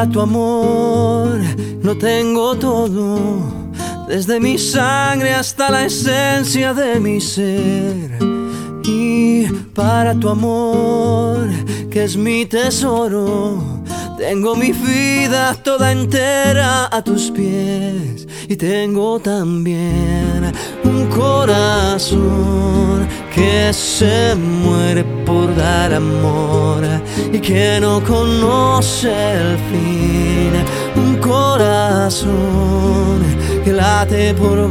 Para tu amor lo tengo todo, desde mi sangre hasta la esencia de mi ser. Y para tu amor, que es mi tesoro, tengo mi vida toda entera a tus pies. Y tengo también un corazón que se muere por dar amor y que no conoce el fin. Un corazón que late por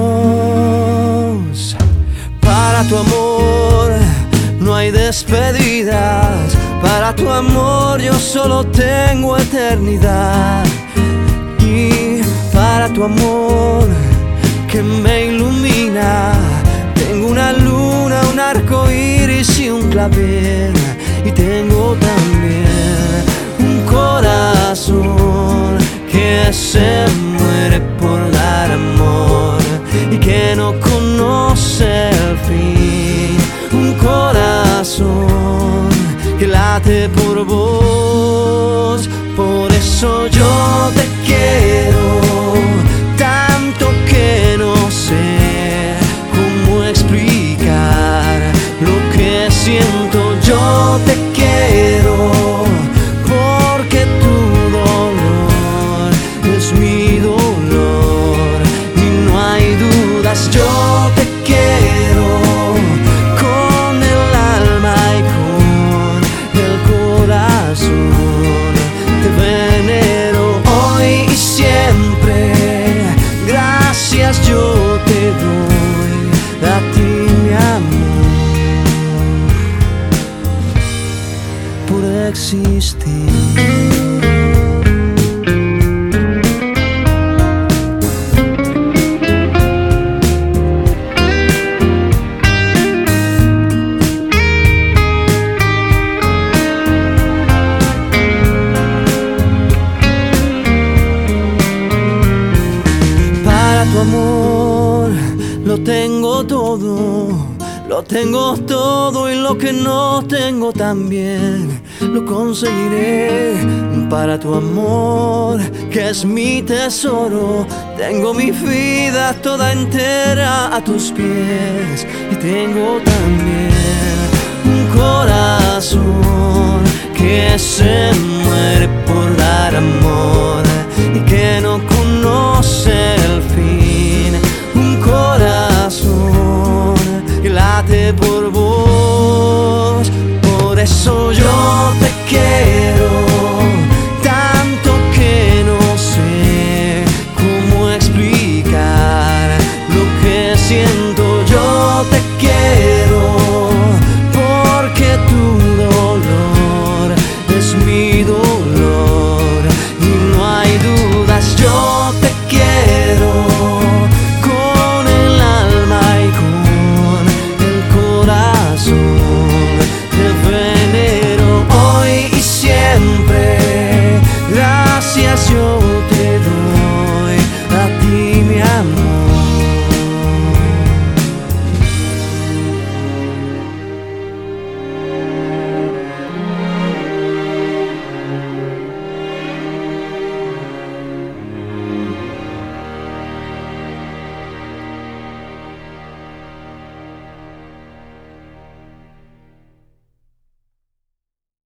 vos. Para tu amor no hay despedidas, para tu amor yo solo tengo eternidad. Y para tu amor que me ilumina, tengo una luna, un arco iris y un clavel. Y tengo también un corazón que se muere por dar amor y que no conoce el fin. Un corazón que late por vos. Por eso yo te quiero tanto que no sé cómo explicar lo que siento. Yo te quiero porque tu dolor es mi dolor y no hay dudas. Yo te quiero con el alma y con el corazón. Te venero hoy y siempre. Gracias yo te doy a ti, mi amor, por existir. Tu amor lo tengo todo y lo que no tengo también lo conseguiré. Para tu amor, que es mi tesoro, tengo mi vida toda entera a tus pies. Y tengo también un corazón que se muere por dar amor y que no conoce el fin.